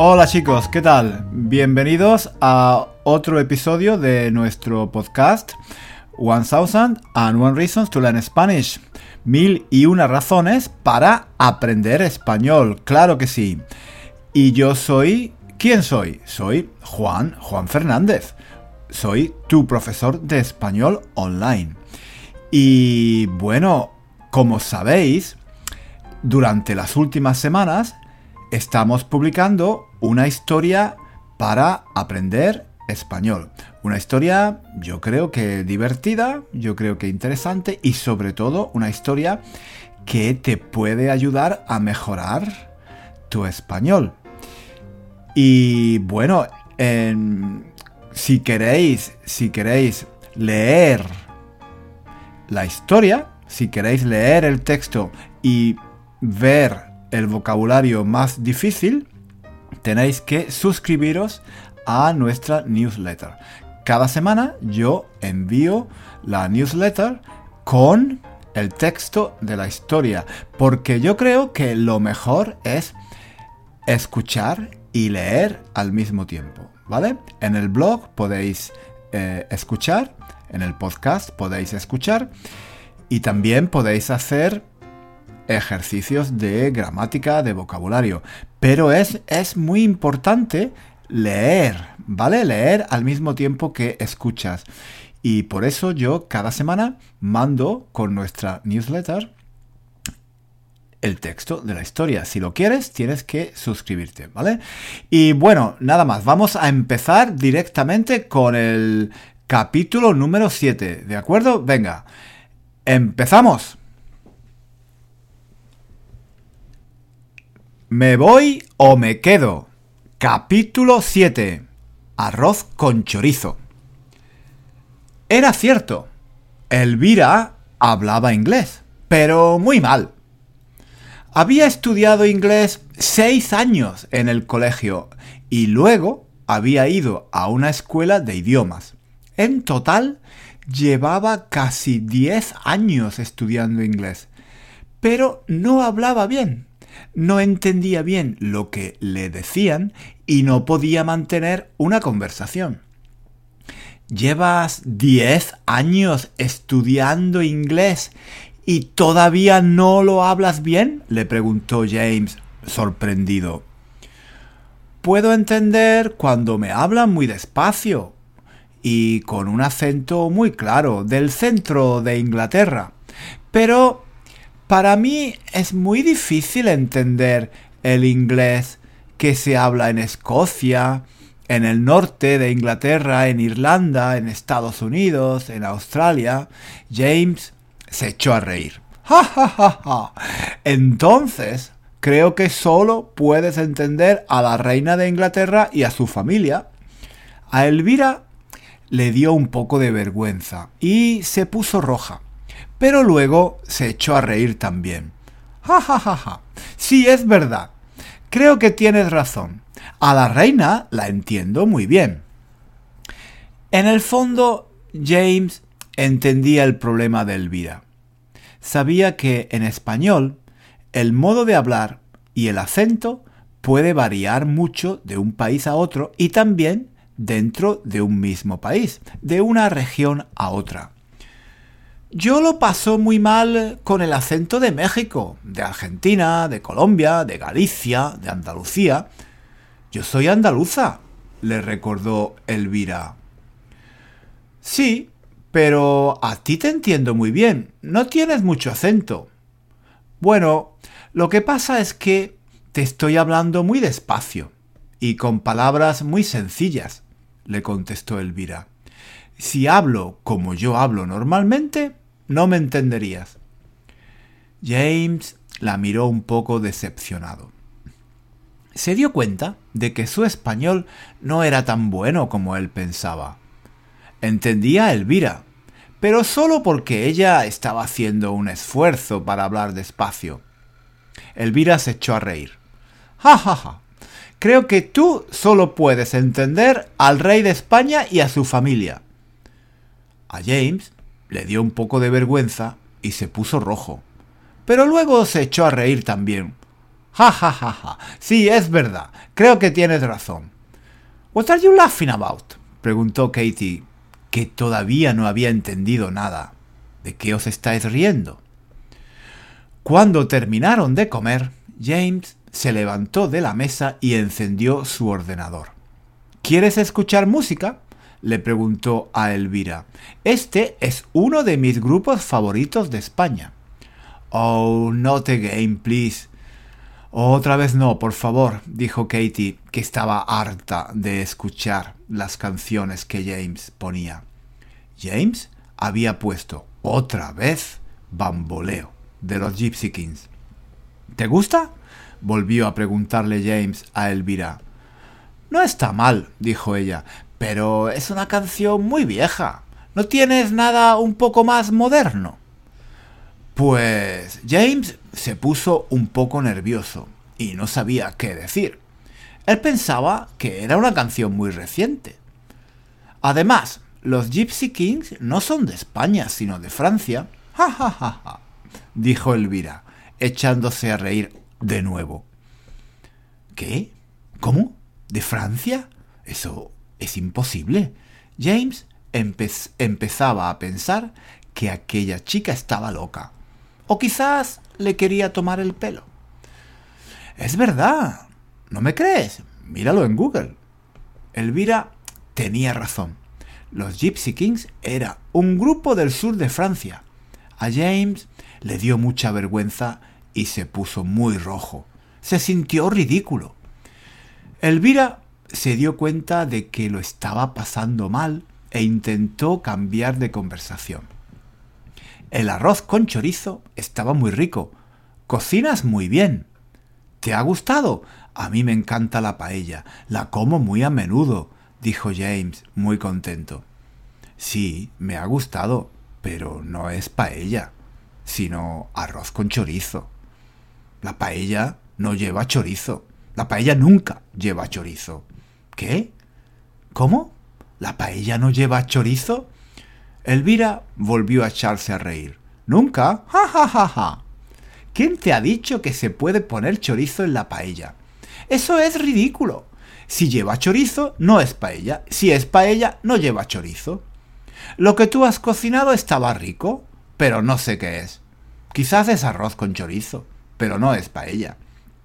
Hola chicos, ¿qué tal? Bienvenidos a otro episodio de nuestro podcast 1001 Reasons to Learn Spanish. 1001 razones para aprender español, claro que sí. Y yo soy... ¿Quién soy? Soy Juan Fernández. Soy tu profesor de español online. Y bueno, como sabéis, durante las últimas semanas estamos publicando una historia para aprender español. Una historia, yo creo que divertida, yo creo que interesante y sobre todo una historia que te puede ayudar a mejorar tu español. Y bueno, si queréis leer la historia, si queréis leer el texto y ver el vocabulario más difícil, tenéis que suscribiros a nuestra newsletter. Cada semana yo envío la newsletter con el texto de la historia, porque yo creo que lo mejor es escuchar y leer al mismo tiempo, ¿vale? En el blog podéis escuchar, en el podcast podéis escuchar y también podéis hacer ejercicios de gramática, de vocabulario. Pero es muy importante leer, ¿vale? Leer al mismo tiempo que escuchas. Y por eso yo cada semana mando con nuestra newsletter el texto de la historia. Si lo quieres, tienes que suscribirte, ¿vale? Y bueno, nada más. Vamos a empezar directamente con el capítulo número 7, ¿de acuerdo? Venga, empezamos. ¿Me voy o me quedo? Capítulo 7. Arroz con chorizo. Era cierto. Elvira hablaba inglés, pero muy mal. Había estudiado inglés 6 años en el colegio y luego había ido a una escuela de idiomas. En total, llevaba casi 10 años estudiando inglés, pero no hablaba bien. No entendía bien lo que le decían y no podía mantener una conversación. ¿Llevas 10 años estudiando inglés y todavía no lo hablas bien?, le preguntó James, sorprendido. Puedo entender cuando me hablan muy despacio y con un acento muy claro del centro de Inglaterra, pero para mí es muy difícil entender el inglés que se habla en Escocia, en el norte de Inglaterra, en Irlanda, en Estados Unidos, en Australia. James se echó a reír. ¡Ja, ja, ja, ja! Entonces, creo que solo puedes entender a la reina de Inglaterra y a su familia. A Elvira le dio un poco de vergüenza y se puso roja. Pero luego se echó a reír también. ¡Ja, ja, ja, ja! Sí, es verdad. Creo que tienes razón. A la reina la entiendo muy bien. En el fondo, James entendía el problema de Elvira. Sabía que en español el modo de hablar y el acento puede variar mucho de un país a otro y también dentro de un mismo país, de una región a otra. Yo lo paso muy mal con el acento de México, de Argentina, de Colombia, de Galicia, de Andalucía. Yo soy andaluza, le recordó Elvira. Sí, pero a ti te entiendo muy bien, no tienes mucho acento. Bueno, lo que pasa es que te estoy hablando muy despacio y con palabras muy sencillas, le contestó Elvira. Si hablo como yo hablo normalmente, no me entenderías. James la miró un poco decepcionado. Se dio cuenta de que su español no era tan bueno como él pensaba. Entendía a Elvira, pero solo porque ella estaba haciendo un esfuerzo para hablar despacio. Elvira se echó a reír. ¡Ja, ja, ja! Creo que tú solo puedes entender al rey de España y a su familia. A James le dio un poco de vergüenza y se puso rojo. Pero luego se echó a reír también. Ja, ja, ja, ja. Sí, es verdad. Creo que tienes razón. What are you laughing about? Preguntó Katie, que todavía no había entendido nada. ¿De qué os estáis riendo? Cuando terminaron de comer, James se levantó de la mesa y encendió su ordenador. ¿Quieres escuchar música?, le preguntó a Elvira. Este es uno de mis grupos favoritos de España. Oh, not again, please. Otra vez no, por favor, dijo Katie, que estaba harta de escuchar las canciones que James ponía. James había puesto otra vez Bamboleo, de los Gypsy Kings. ¿Te gusta?, volvió a preguntarle James a Elvira. No está mal, dijo ella, pero es una canción muy vieja. ¿No tienes nada un poco más moderno? Pues James se puso un poco nervioso y no sabía qué decir. Él pensaba que era una canción muy reciente. Además, los Gypsy Kings no son de España, sino de Francia. Ja, ja, ja, ja, dijo Elvira, echándose a reír de nuevo. ¿Qué? ¿Cómo? ¿De Francia? Eso es imposible. James empezaba a pensar que aquella chica estaba loca. O quizás le quería tomar el pelo. Es verdad. ¿No me crees? Míralo en Google. Elvira tenía razón. Los Gypsy Kings era un grupo del sur de Francia. A James le dio mucha vergüenza y se puso muy rojo. Se sintió ridículo. Elvira se dio cuenta de que lo estaba pasando mal e intentó cambiar de conversación. El arroz con chorizo estaba muy rico. Cocinas muy bien. ¿Te ha gustado? A mí me encanta la paella. La como muy a menudo, dijo James, muy contento. Sí, me ha gustado, pero no es paella, sino arroz con chorizo. La paella no lleva chorizo. La paella nunca lleva chorizo. ¿Qué? ¿Cómo? ¿La paella no lleva chorizo? Elvira volvió a echarse a reír. ¿Nunca? ¡Ja, ja, ja, ja! ¿Quién te ha dicho que se puede poner chorizo en la paella? Eso es ridículo. Si lleva chorizo, no es paella. Si es paella, no lleva chorizo. Lo que tú has cocinado estaba rico, pero no sé qué es. Quizás es arroz con chorizo, pero no es paella.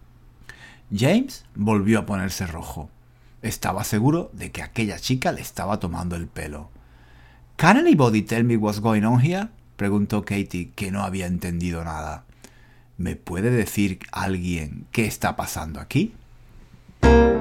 James volvió a ponerse rojo. Estaba seguro de que aquella chica le estaba tomando el pelo. ¿Can anybody tell me what's going on here?, preguntó Katie, que no había entendido nada. ¿Me puede decir alguien qué está pasando aquí?